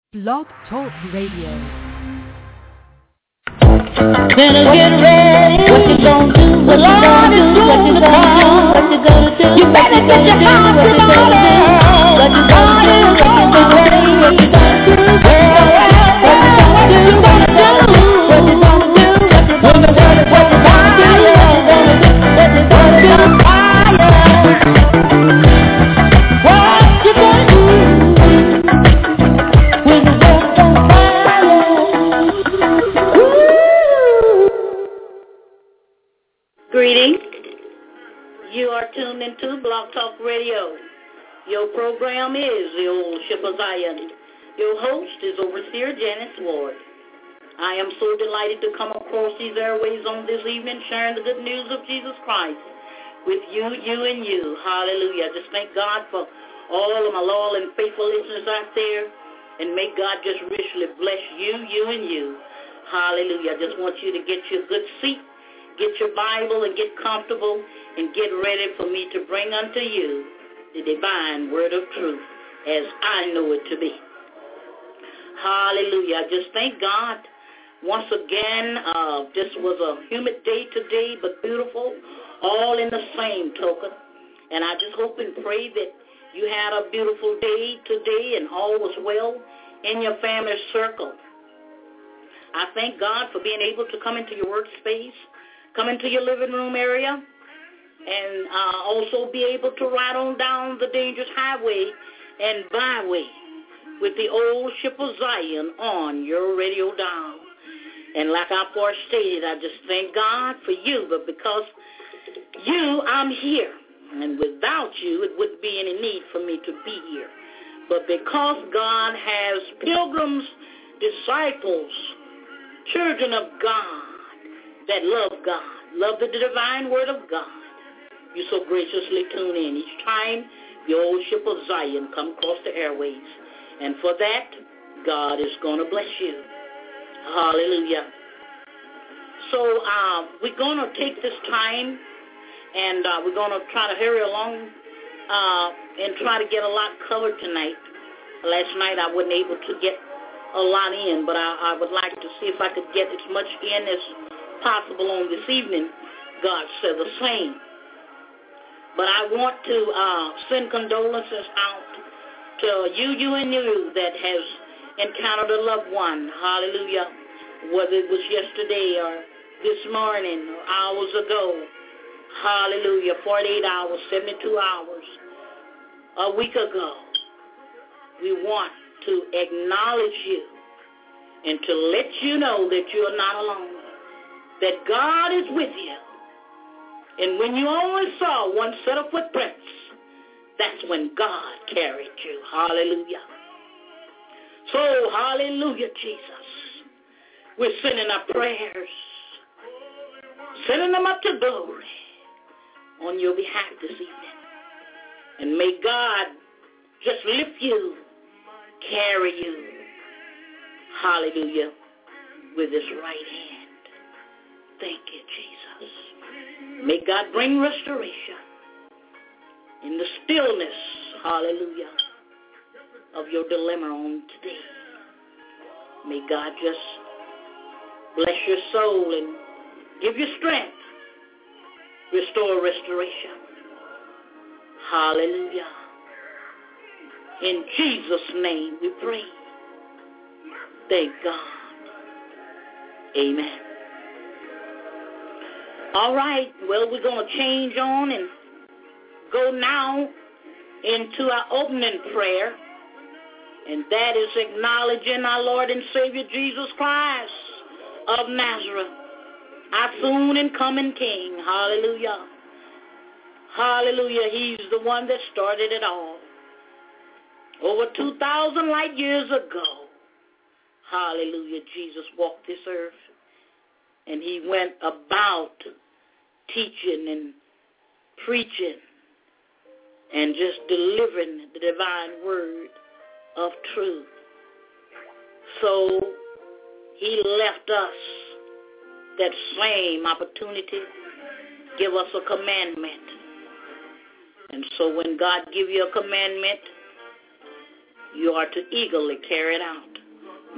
Blog Talk Radio. Better get ready. What you gonna do? What you gonna do? What you gonna do? What you gonna do? You better get your house in order. What you gonna do? What you gonna do? What you gonna do? What you gonna do? What you gonna do? What you gonna do? What you gonna do? What you gonna do? What you gonna do? What you gonna do? Greetings. You are tuned into Blog Talk Radio. Your program is The Old Ship of Zion. Your host is Overseer Janice Ward. I am so delighted to come across these airways on this evening, sharing the good news of Jesus Christ with you, and you. Hallelujah. Just thank God for all of my loyal and faithful listeners out there, and may God just richly bless you, and you. Hallelujah. I just want you to get you a good seat. Get your Bible and get comfortable and get ready for me to bring unto you the divine word of truth as I know it to be. Hallelujah. I just thank God once again. This was a humid day today, but beautiful, all in the same token. And I just hope and pray that you had a beautiful day today and all was well in your family circle. I thank God for being able to come into your workspace, come into your living room area, and also be able to ride on down the dangerous highway and byway with the Old Ship of Zion on your radio dial. And like I first stated, I just thank God for you, but because you, I'm here. And without you, it wouldn't be any need for me to be here. But because God has pilgrims, disciples, children of God, that love God, love the divine word of God, you so graciously tune in each time the Old Ship of Zion come across the airways. And for that, God is going to bless you. Hallelujah. So we're going to take this time, and we're going to try to hurry along and try to get a lot covered tonight. Last night I wasn't able to get a lot in, but I would like to see if I could get as much in as possible on this evening. God said the same. But I want to send condolences out to you and you that has encountered a loved one. Hallelujah. Whether it was yesterday or this morning or hours ago. Hallelujah. 48 hours, 72 hours, a week ago. We want to acknowledge you and to let you know that you are not alone, that God is with you. And when you only saw one set of footprints, that's when God carried you. Hallelujah. So, hallelujah, Jesus. We're sending our prayers, sending them up to glory on your behalf this evening. And may God just lift you, carry you, hallelujah, with his right hand. Thank you, Jesus. May God bring restoration in the stillness, hallelujah, of your dilemma on today. May God just bless your soul and give you strength, restore restoration. Hallelujah. In Jesus' name we pray. Thank God. Amen. All right, well, we're going to change on and go now into our opening prayer, and that is acknowledging our Lord and Savior Jesus Christ of Nazareth, our soon and coming King. Hallelujah. Hallelujah. He's the one that started it all. Over 2,000 light years ago, hallelujah, Jesus walked this earth. And he went about teaching and preaching and just delivering the divine word of truth. So he left us that same opportunity, give us a commandment. And so when God gives you a commandment, you are to eagerly carry it out.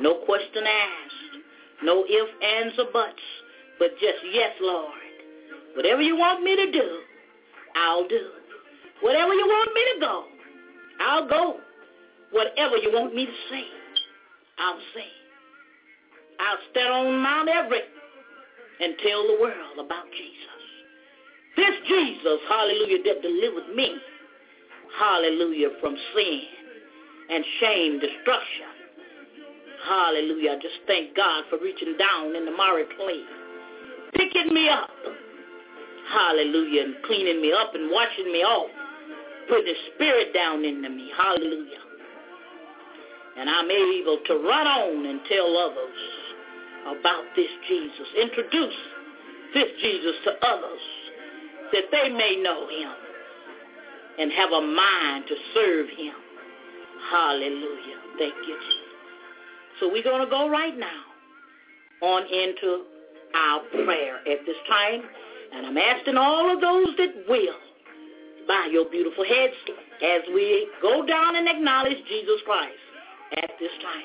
No question asked. No ifs, ands, or buts. But just, yes, Lord. Whatever you want me to do, I'll do. Whatever you want me to go, I'll go. Whatever you want me to say, I'll say. I'll stand on Mount Everest and tell the world about Jesus. This Jesus, hallelujah, that delivered me, hallelujah, from sin and shame, destruction. Hallelujah. I just thank God for reaching down in the miry clay, picking me up, hallelujah, and cleaning me up and washing me off, putting His Spirit down into me, hallelujah. And I'm able to run on and tell others about this Jesus, introduce this Jesus to others, that they may know Him and have a mind to serve Him. Hallelujah. Thank you, Jesus. So we're going to go right now on into our prayer at this time. And I'm asking all of those that will bow your beautiful heads as we go down and acknowledge Jesus Christ at this time.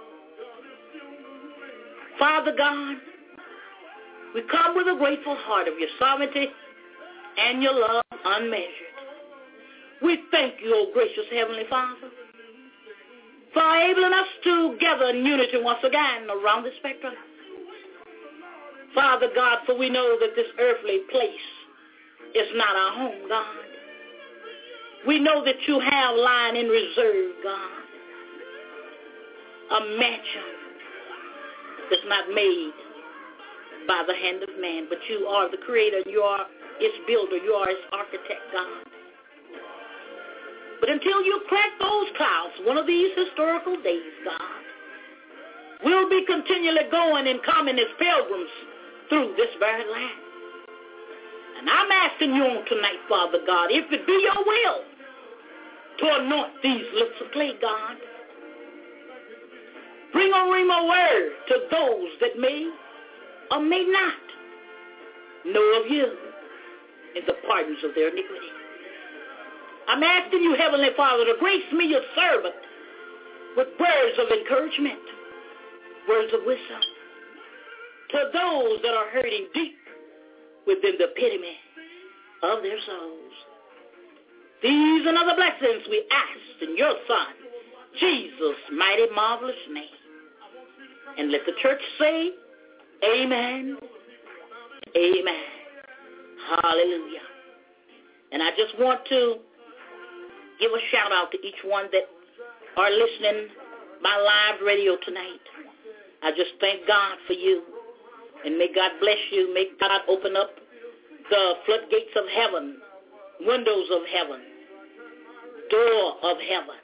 Father God, we come with a grateful heart of your sovereignty and your love unmeasured. We thank you, O gracious Heavenly Father, for enabling us to gather in unity once again around the spectrum. Father God, for we know that this earthly place is not our home, God. We know that you have lying in reserve, God, a mansion that's not made by the hand of man, but you are the creator, you are its builder, you are its architect, God. But until you crack those clouds, one of these historical days, God, we'll be continually going and coming as pilgrims through this very land. And I'm asking you on tonight, Father God, if it be your will to anoint these lips of clay, God, bring a rhema word to those that may or may not know of you in the pardons of their iniquity. I'm asking you, Heavenly Father, to grace me, your servant, with words of encouragement, words of wisdom, to those that are hurting deep within the epitome of their souls. These and other blessings we ask in your Son, Jesus' mighty, marvelous name. And let the church say, amen, amen, hallelujah. And I just want to give a shout out to each one that are listening by live radio tonight. I just thank God for you. And may God bless you. May God open up the floodgates of heaven, windows of heaven, door of heaven.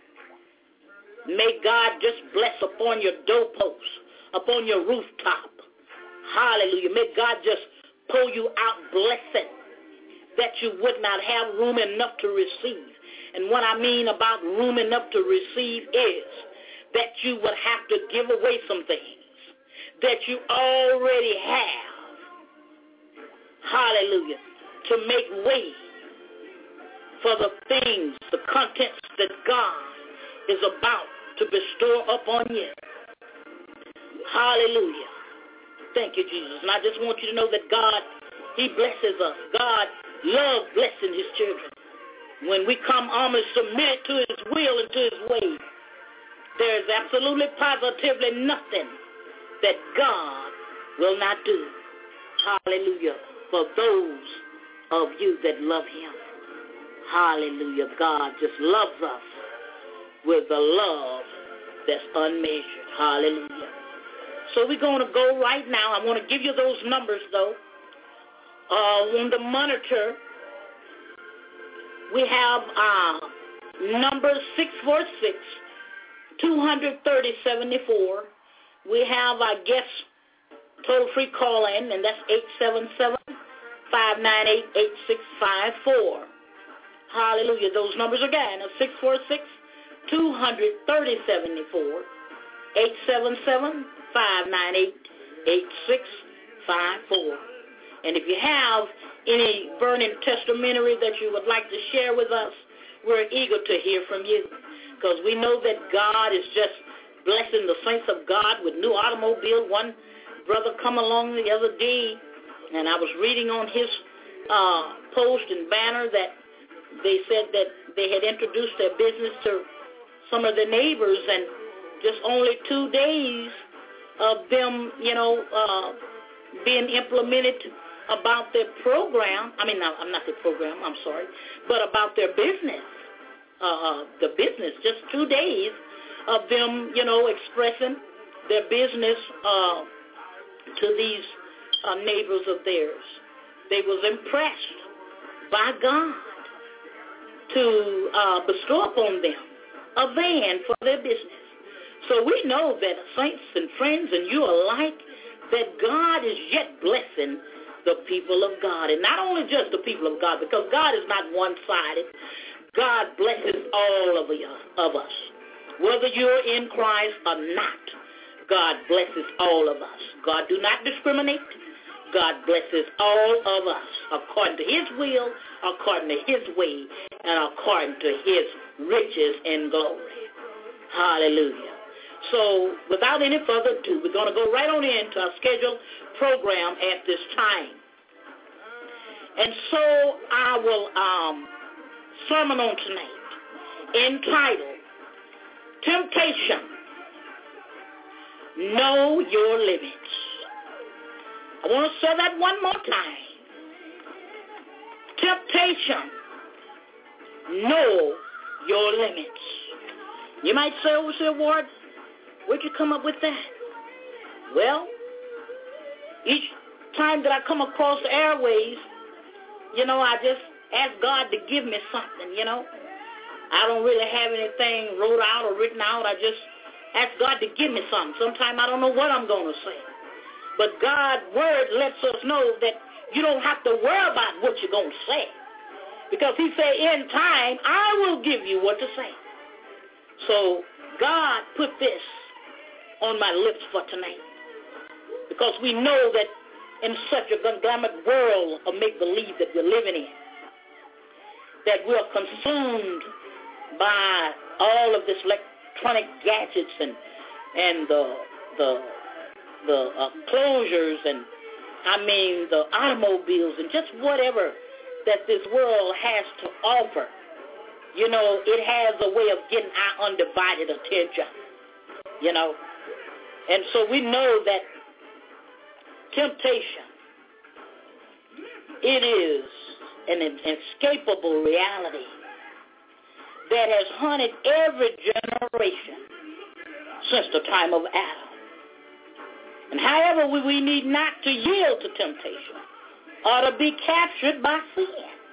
May God just bless upon your doorposts, upon your rooftop. Hallelujah. May God just pull you out blessing that you would not have room enough to receive. And what I mean about room enough to receive is that you would have to give away some things that you already have. Hallelujah. To make way for the things, the contents that God is about to bestow upon you. Hallelujah. Thank you, Jesus. And I just want you to know that God, He blesses us. God loves blessing His children. When we come almost submitted to His will and to His way, there is absolutely positively nothing that God will not do. Hallelujah. For those of you that love Him. Hallelujah. God just loves us with a love that's unmeasured. Hallelujah. So we're going to go right now. I want to give you those numbers, though. On the monitor, we have number 646-230-74. We have our guest toll-free call-in, and that's 877-598-8654. Hallelujah. Those numbers again are 646-230-74, 877-598-8654. And if you have any burning testimony that you would like to share with us, we're eager to hear from you, because we know that God is just blessing the saints of God with new automobiles. One brother come along the other day, and I was reading on his post and banner that they said that they had introduced their business to some of their neighbors, and just only 2 days of them, being implemented about their program. I mean, not their program, I'm sorry, but about their business. The business, just 2 days of them, expressing their business to these neighbors of theirs. They was impressed by God to bestow upon them a van for their business. So we know that saints and friends and you alike, that God is yet blessing the people of God. And not only just the people of God, because God is not one-sided. God blesses all of us. Whether you're in Christ or not, God blesses all of us. God do not discriminate. God blesses all of us according to his will, according to his way, and according to his riches and glory. Hallelujah. So without any further ado, we're going to go right on into our scheduled program at this time. And so our sermon on tonight, entitled, Temptation, Know Your Limits. I want to say that one more time. Temptation, know your limits. You might say, Overseer Ward, where'd you come up with that? Well, each time that I come across the airways, I just ask God to give me something, I don't really have anything wrote out or written out. I just ask God to give me something. Sometimes I don't know what I'm going to say. But God's word lets us know that you don't have to worry about what you're going to say. Because he said, in time, I will give you what to say. So God put this on my lips for tonight. Because we know that in such a conglomerate world of make-believe that we're living in, that we're consumed by all of this electronic gadgets and the closures and, the automobiles and just whatever that this world has to offer. It has a way of getting our undivided attention, And so we know that temptation, it is an inescapable reality that has haunted every generation since the time of Adam. And however, we need not to yield to temptation or to be captured by sin.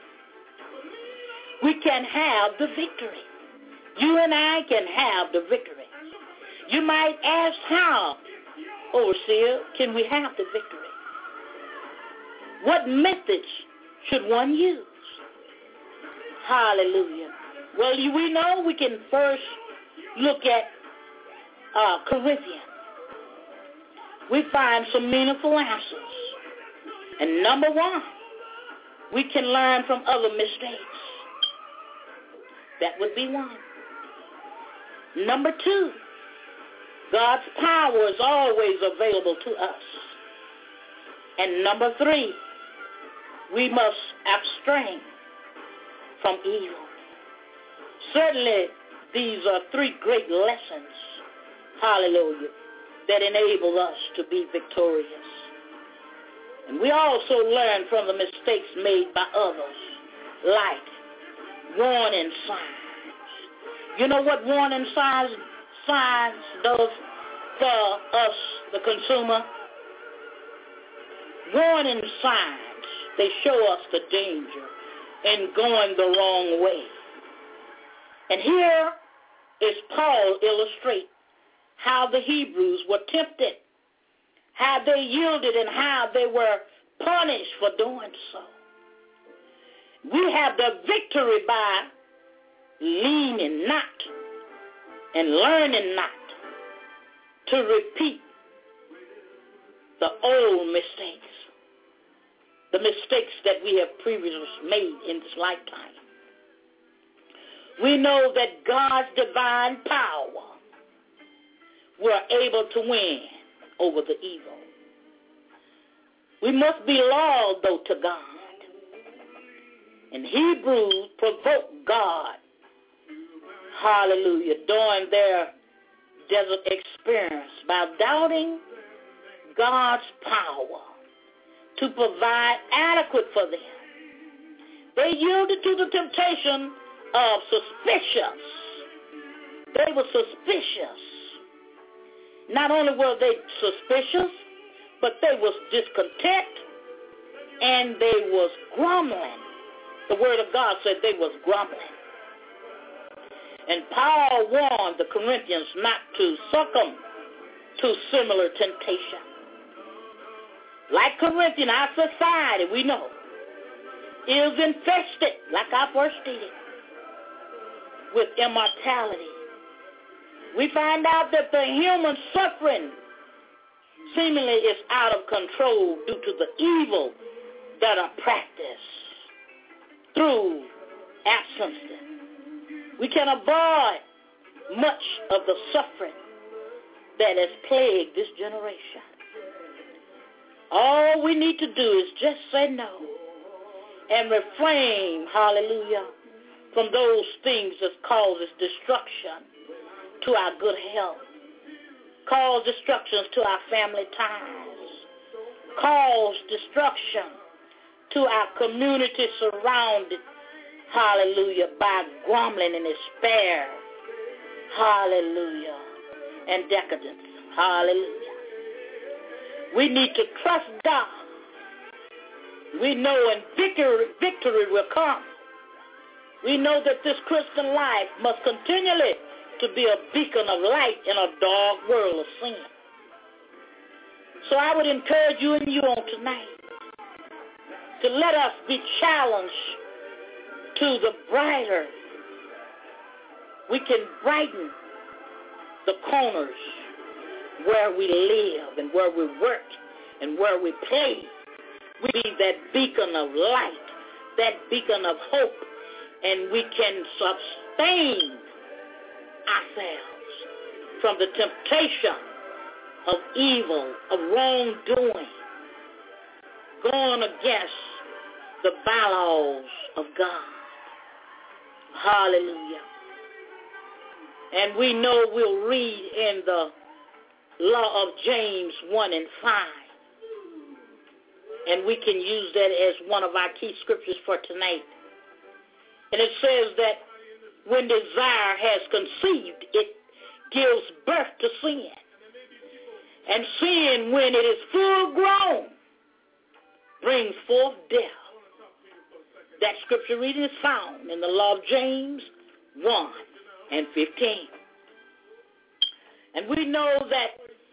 We can have the victory. You and I can have the victory. You might ask, how, Overseer, can we have the victory? What methods should one use? Hallelujah. Well, we know we can first look at Corinthians. We find some meaningful answers. And number one, we can learn from other mistakes. That would be one. Number two, God's power is always available to us. And number three, we must abstain from evil. Certainly, these are three great lessons, hallelujah, that enable us to be victorious. And we also learn from the mistakes made by others, like warning signs. You know what warning signs does for us, the consumer? Warning signs, they show us the danger in going the wrong way. And here is Paul illustrate how the Hebrews were tempted, how they yielded, and how they were punished for doing so. We have the victory by leaning not and learning not to repeat the old mistakes, the mistakes that we have previously made in this lifetime. We know that God's divine power we're able to win over the evil. We must be loyal, though, to God. And Hebrews provoked God, hallelujah, during their desert experience by doubting God's power to provide adequate for them. They yielded to the temptation of suspicious. They were suspicious. Not only were they suspicious, but they was discontent and they was grumbling. The word of God said they was grumbling. And Paul warned the Corinthians not to succumb to similar temptation. Like Corinthian, our society, we know, is infested, like I first stated, with immortality. We find out that the human suffering seemingly is out of control due to the evil that are practiced through absence. We can avoid much of the suffering that has plagued this generation. All we need to do is just say no and refrain, hallelujah, from those things that causes destruction to our good health, cause destructions to our family ties, cause destruction to our community surrounded, hallelujah, by grumbling and despair, hallelujah, and decadence, hallelujah. We need to trust God. We know and victory will come. We know that this Christian life must continually to be a beacon of light in a dark world of sin. So I would encourage you and you on tonight to let us be challenged to the brighter. We can brighten the corners where we live and where we work and where we play. We be that beacon of light, that beacon of hope, and we can sustain ourselves from the temptation of evil, of wrongdoing, going against the bylaws of God. Hallelujah. And we know we'll read in the law of James 1 and 5. And we can use that as one of our key scriptures for tonight. And it says that when desire has conceived, it gives birth to sin. And sin, when it is full grown, brings forth death. That scripture reading is found in the law of James 1 and 15. And we know that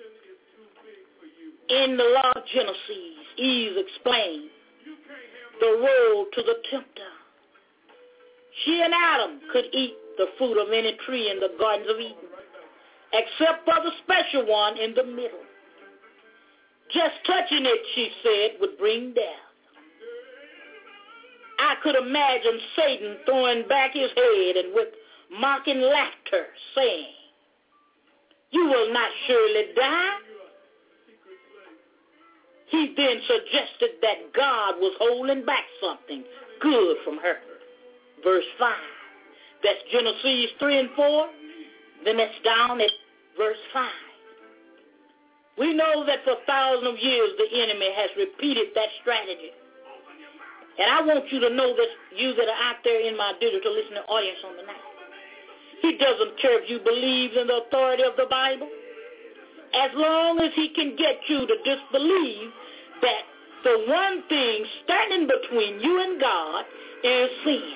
in the law of Genesis, Eve explained the role to the tempter. She and Adam could eat the fruit of any tree in the gardens of Eden, except for the special one in the middle. Just touching it, she said, would bring death. I could imagine Satan throwing back his head and with mocking laughter saying, "You will not surely die." He then suggested that God was holding back something good from her. Verse 5. That's Genesis 3 and 4. Then that's down at verse 5. We know that for thousands of years the enemy has repeated that strategy. And I want you to know that you that are out there in my digital listening audience on the night. He doesn't care if you believe in the authority of the Bible. As long as he can get you to disbelieve that the one thing standing between you and God is sin.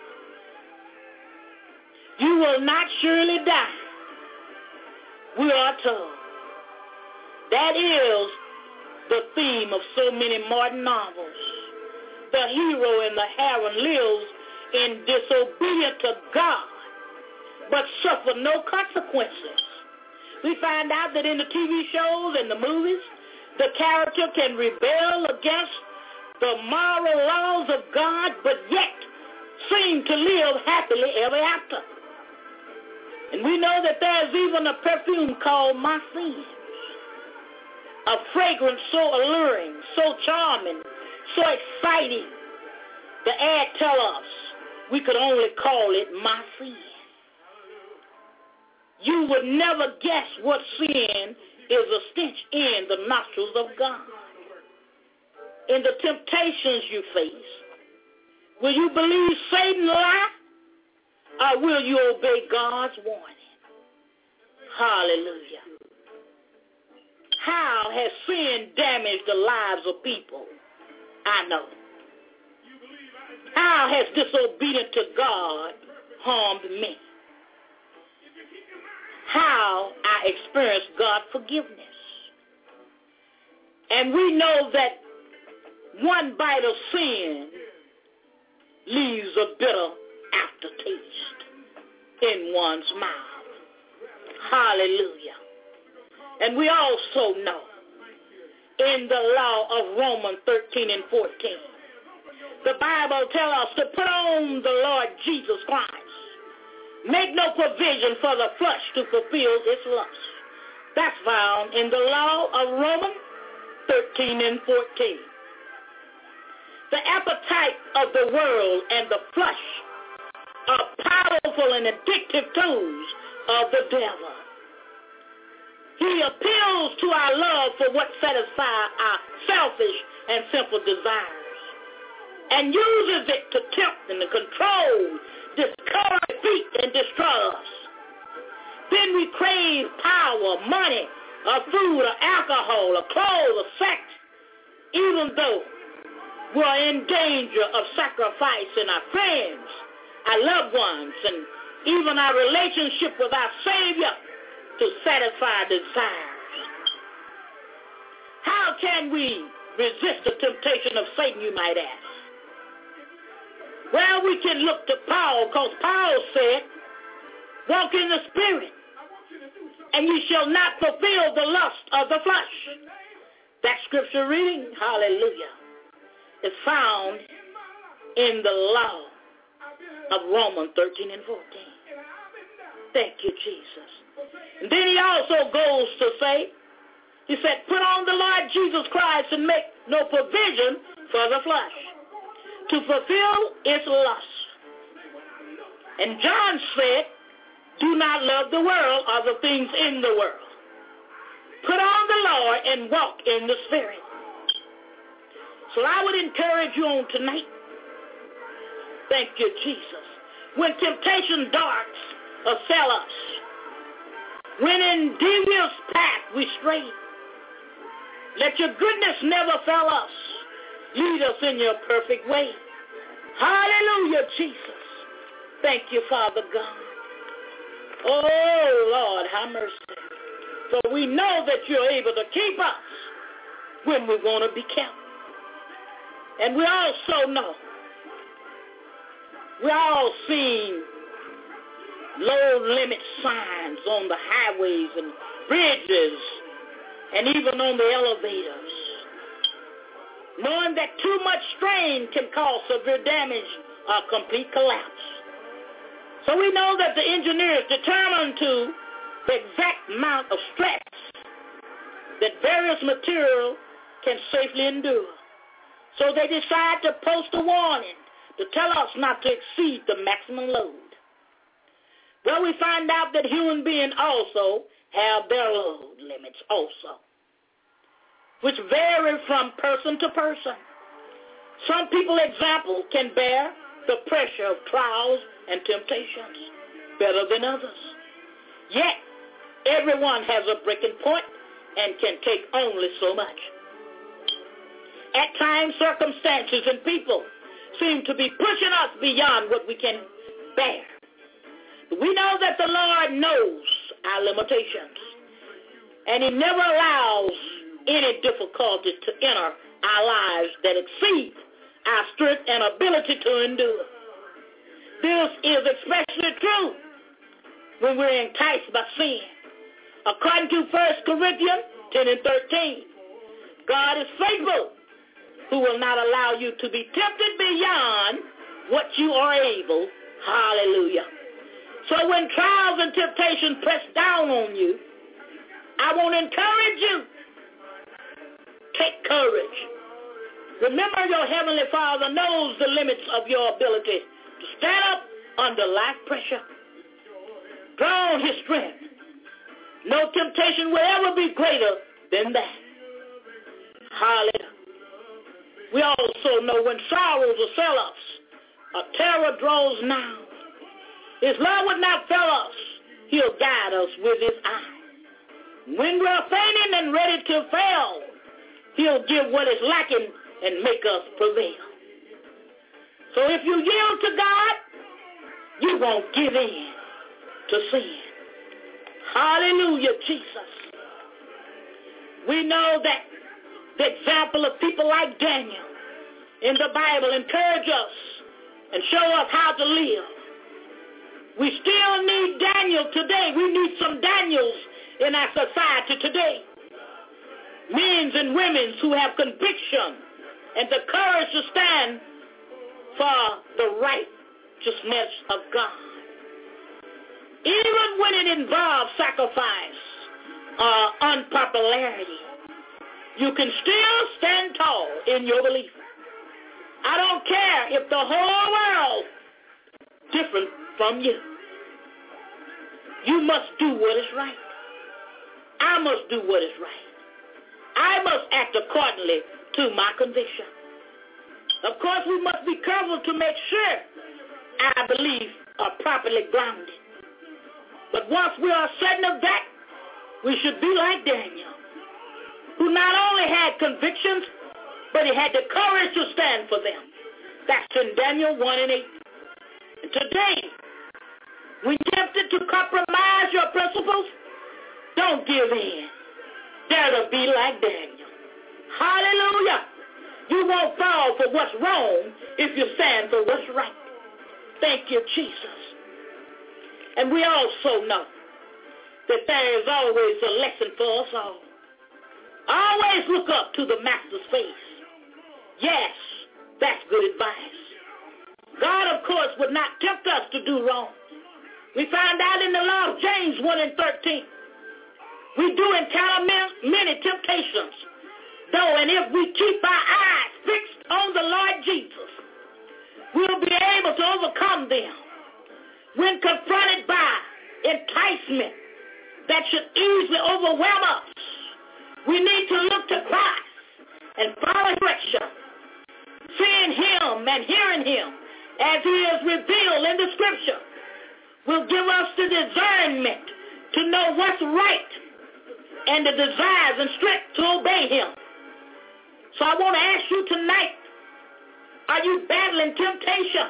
You will not surely die, we are told. That is the theme of so many modern novels. The hero and the heroine lives in disobedience to God, but suffer no consequences. We find out that in the TV shows and the movies, the character can rebel against the moral laws of God, but yet seem to live happily ever after. And we know that there's even a perfume called My Sin, a fragrance so alluring, so charming, so exciting. The ad tell us we could only call it My Sin. You would never guess what sin is a stench in the nostrils of God. In the temptations you face, will you believe Satan lie, or will you obey God's warning? Hallelujah. How has sin damaged the lives of people? I know. How has disobedience to God harmed me? How I experienced God's forgiveness. And we know that one bite of sin leaves a bitter aftertaste in one's mouth. Hallelujah. And we also know in the law of Romans 13 and 14, the Bible tells us to put on the Lord Jesus Christ. Make no provision for the flesh to fulfill its lust. That's found in the law of Romans 13 and 14. The appetite of the world and the flesh are powerful and addictive tools of the devil. He appeals to our love for what satisfies our selfish and sinful desires and uses it to tempt and to control, discourage, defeat, and destroy us. Then we crave power, money, or food, or alcohol, or clothes, or sex, even though we're in danger of sacrificing our friends, our loved ones, and even our relationship with our Savior to satisfy desires. How can we resist the temptation of Satan, you might ask? Well, we can look to Paul, because Paul said, walk in the Spirit, and you shall not fulfill the lust of the flesh. That scripture reading, hallelujah, is found in the law of Romans 13 and 14. Thank you, Jesus. And then he also goes to say, he said, put on the Lord Jesus Christ and make no provision for the flesh to fulfill its lust. And John said, do not love the world or the things in the world. Put on the Lord and walk in the Spirit. So I would encourage you on tonight. Thank you, Jesus. When temptation darts assail us, when in devious path we stray, let your goodness never fail us. Lead us in your perfect way. Hallelujah, Jesus. Thank you, Father God. Oh, Lord, have mercy. So we know that you're able to keep us when we want to be kept. And we also know, we all seen low-limit signs on the highways and bridges and even on the elevators, knowing that too much strain can cause severe damage or complete collapse. So we know that the engineers determined to the exact amount of stress that various material can safely endure. So they decide to post a warning to tell us not to exceed the maximum load. Well, we find out that human beings also have their load limits also, which vary from person to person. Some people, example, can bear the pressure of trials and temptations better than others. Yet, everyone has a breaking point and can take only so much. At times, circumstances and people seem to be pushing us beyond what we can bear. We know that the Lord knows our limitations, and he never allows any difficulties to enter our lives that exceed our strength and ability to endure. This is especially true when we're enticed by sin. According to 1 Corinthians 10 and 13, God is faithful, who will not allow you to be tempted beyond what you are able. Hallelujah. So when trials and temptations press down on you, I want to encourage you. Take courage. Remember, your Heavenly Father knows the limits of your ability to stand up under life pressure. Draw on His strength. No temptation will ever be greater than that. Hallelujah. We also know when sorrows assail us, a terror draws nigh. His love would not fail us. He'll guide us with His eye. When we're fainting and ready to fail, He'll give what is lacking and make us prevail. So if you yield to God, you won't give in to sin. Hallelujah, Jesus. We know that the example of people like Daniel in the Bible encourage us and show us how to live. We still need Daniel today. We need some Daniels in our society today. Men and women who have conviction and the courage to stand for the righteousness of God. Even when it involves sacrifice or unpopularity, you can still stand tall in your belief. I don't care if the whole world is different from you. You must do what is right. I must do what is right. I must act accordingly to my conviction. Of course, we must be careful to make sure our beliefs are properly grounded. But once we are certain of that, we should be like Daniel, who not only had convictions, but he had the courage to stand for them. That's in Daniel 1:8. And today, when tempted to compromise your principles, don't give in. Dare to be like Daniel. Hallelujah. You won't fall for what's wrong if you stand for what's right. Thank you, Jesus. And we also know that there is always a lesson for us all. Always look up to the Master's face. Yes, that's good advice. God, of course, would not tempt us to do wrong. We find out in the law of James 1:13. We do encounter many temptations, though, and if we keep our eyes fixed on the Lord Jesus, we'll be able to overcome them. When confronted by enticement that should easily overwhelm us, we need to look to Christ and follow direction, seeing Him and hearing Him as He is revealed in the Scripture will give us the discernment to know what's right and the desires and strength to obey Him. So I want to ask you tonight, are you battling temptation?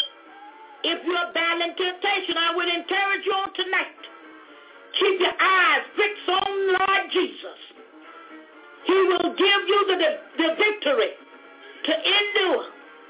If you're battling temptation, I would encourage you on tonight. Keep your eyes fixed on Lord Jesus. He will give you the victory to endure.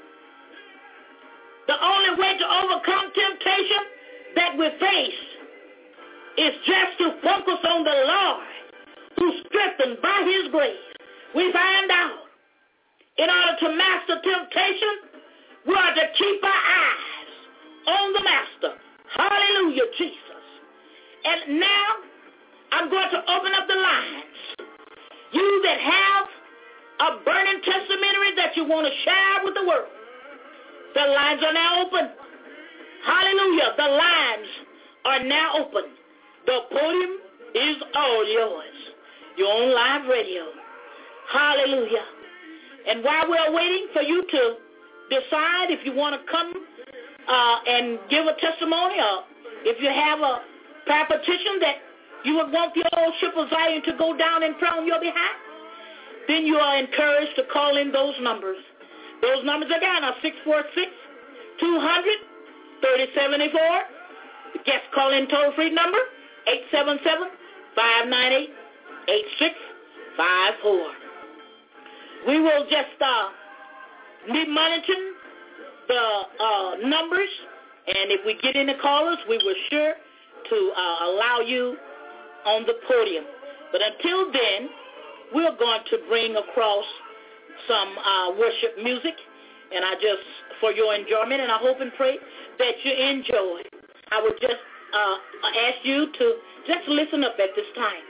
The only way to overcome temptation that we face is just to focus on the Lord, who's strengthened by His grace. We find out in order to master temptation, we are to keep our eyes on the Master. Hallelujah, Jesus. And now I'm going to open up the lines. You that have a burning testimony that you want to share with the world, the lines are now open. Hallelujah. The lines are now open. The podium is all yours. You're on live radio. Hallelujah. And while we're waiting for you to decide if you want to come and give a testimony, or if you have a prayer petition that you would want the old ship of Zion to go down and pray on your behalf, then you are encouraged to call in those numbers. Those numbers again are 646-200-3074. The guest call-in toll-free number, 877-598-8654. We will just be monitoring the numbers, and if we get any callers, we will sure to allow you on the podium. But until then, we're going to bring across some worship music, and I just, for your enjoyment, and I hope and pray that you enjoy. I would just ask you to just listen up at this time.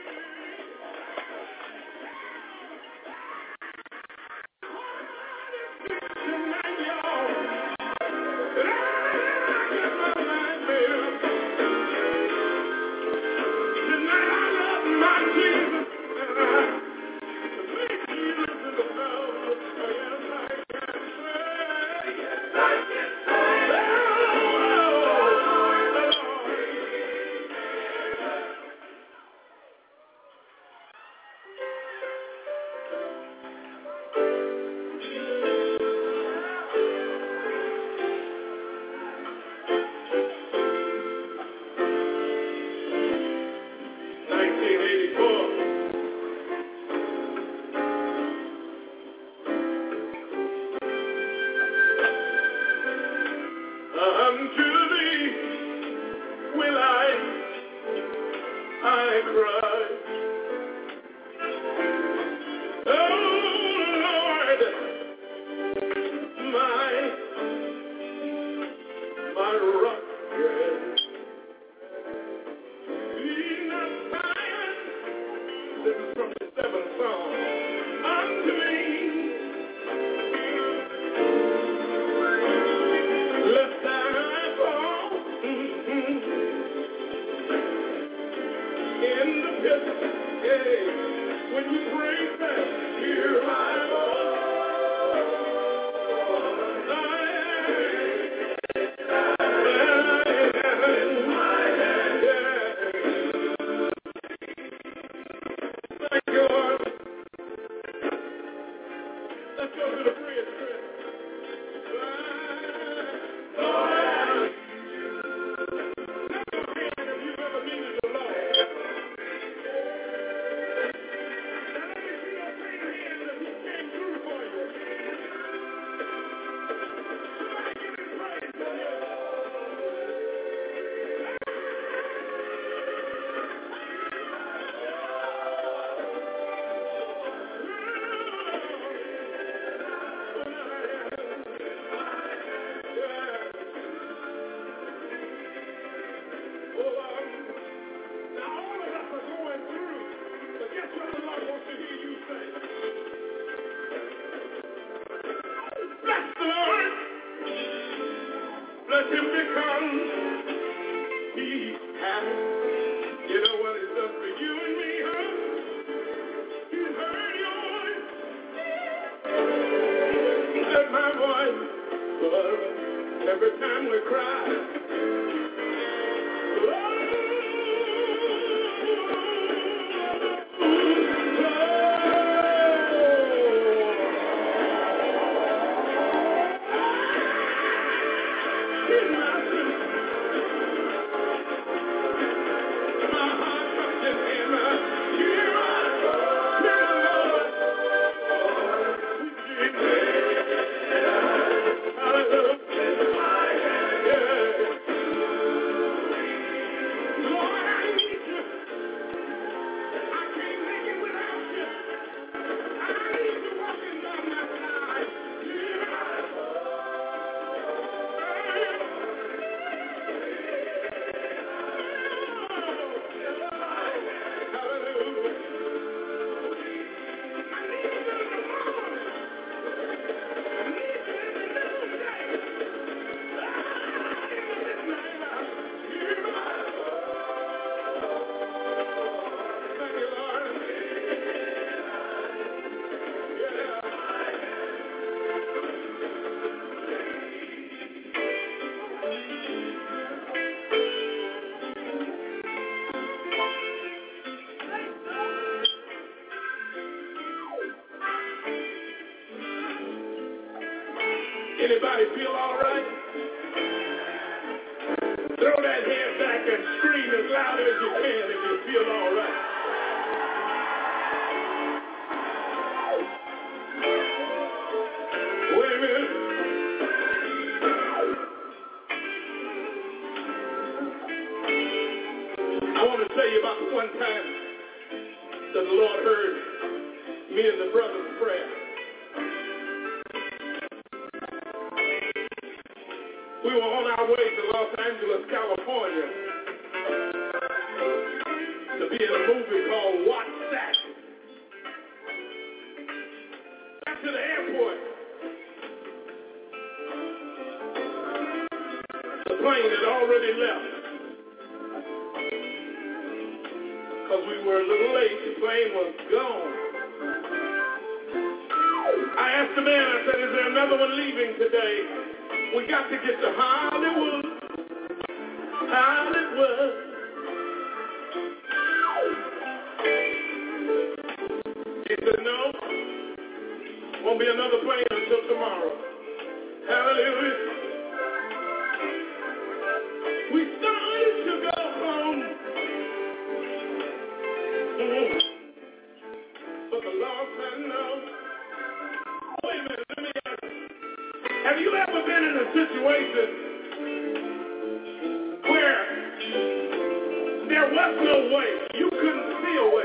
Anybody feel all right? Throw that head back and scream as loud as you can if you feel all right. Wait a minute. I want to tell you about the one time that the Lord heard me and the brother's prayer. We were on our way to Los Angeles, California, to the airport. The plane had already left. Because we were a little late, the plane was gone. I asked the man, I said, is there another one leaving today? We got to get to Hollywood. Hollywood. He said, no, won't be another plane until tomorrow. Hallelujah. We started to go home. But the Lord said no. Wait a minute, let me ask you. Have you ever been in a situation where there was no way, you couldn't see a way?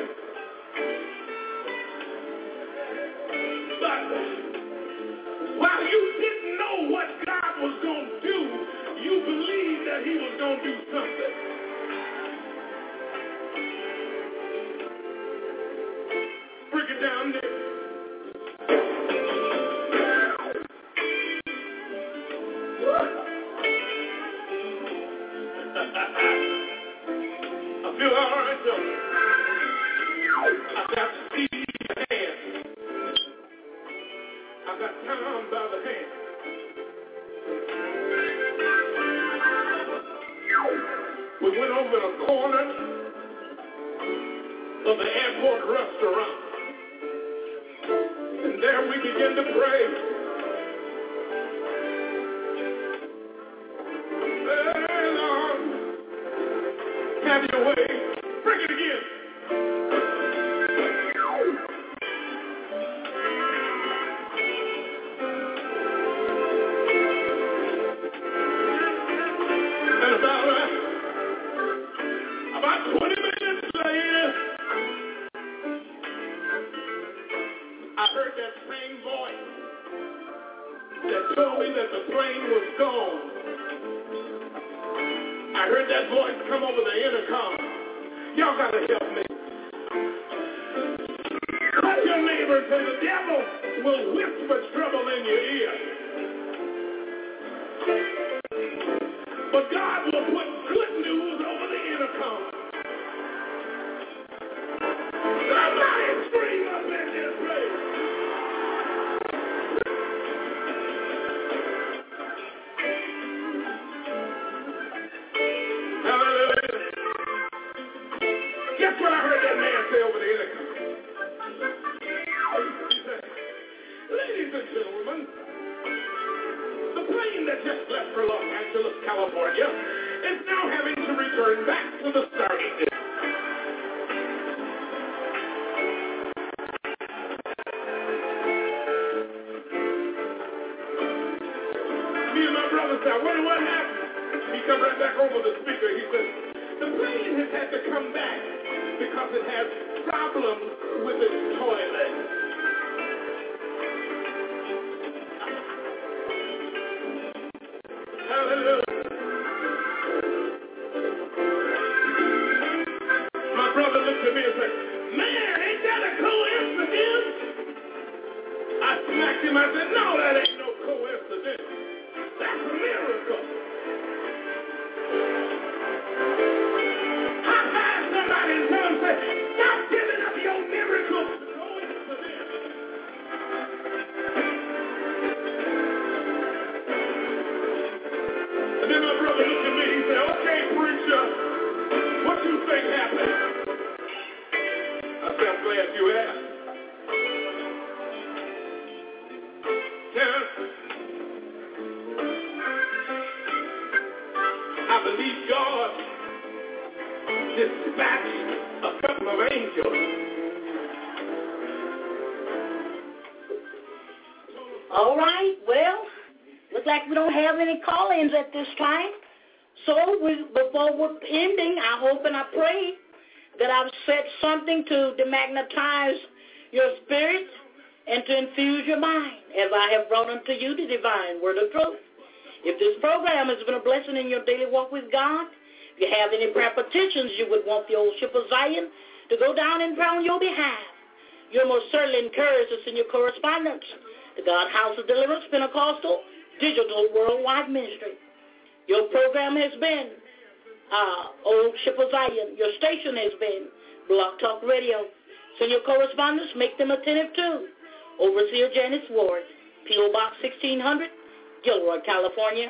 But while you didn't know what God was going to do, you believed that he was going to do something. Break it down there. I feel all right, though. I got Steve by the hand. I got Tom by the hand. We went over the corner of the airport restaurant. And there we began to pray. Hey, Lord, have your way. Bring it again. And about 20 minutes later, I heard that same voice that told me that the plane was gone. I heard that voice come over the intercom. Y'all got to help me. Touch your neighbor and say the devil will whisper trouble in your ear. But God will put good news over the intercom. Somebody scream up in this place. Hallelujah. Guess what I heard that man say over the intercom? He said, ladies and gentlemen, the plane that just left for Los Angeles, California, is now having to return back to the starting gate. Me and my brother said, I wonder what happened. He come right back over the speaker. He said, the plane has had to come back because it has problems with its toilet. Hallelujah. My brother looked at me and said, man, ain't that a coincidence? I smacked him. I said, no, that ain't no coincidence. That's a miracle. High five somebody and tell them, say, stop giving up your miracles to coincidence. And then my brother looked at me. He said, okay, preacher, what you think happened? I said, I'm glad you asked. I believe God dispatched a couple of angels. All right, well, looks like we don't have any call-ins at this time. So before we're ending, I hope and I pray that I've said something to demagnetize your spirit and to infuse your mind as I have brought unto you the divine word of truth. If this program has been a blessing in your daily walk with God, if you have any prayer petitions you would want the old ship of Zion to go down and pray on your behalf, you're most certainly encouraged to send your correspondence to God House of Deliverance Pentecostal Digital Worldwide Ministry. Your program has been Old Ship of Zion. Your station has been Blog Talk Radio. Send your correspondence, make them attentive to Overseer Janice Ward, P.O. Box 1600, Gilroy, California,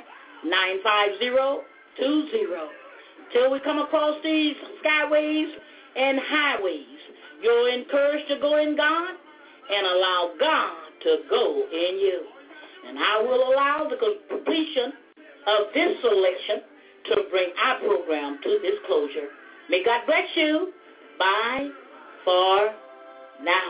95020. Till we come across these skyways and highways, you're encouraged to go in God and allow God to go in you. And I will allow the completion of this selection to bring our program to this closure. May God bless you. Bye for now.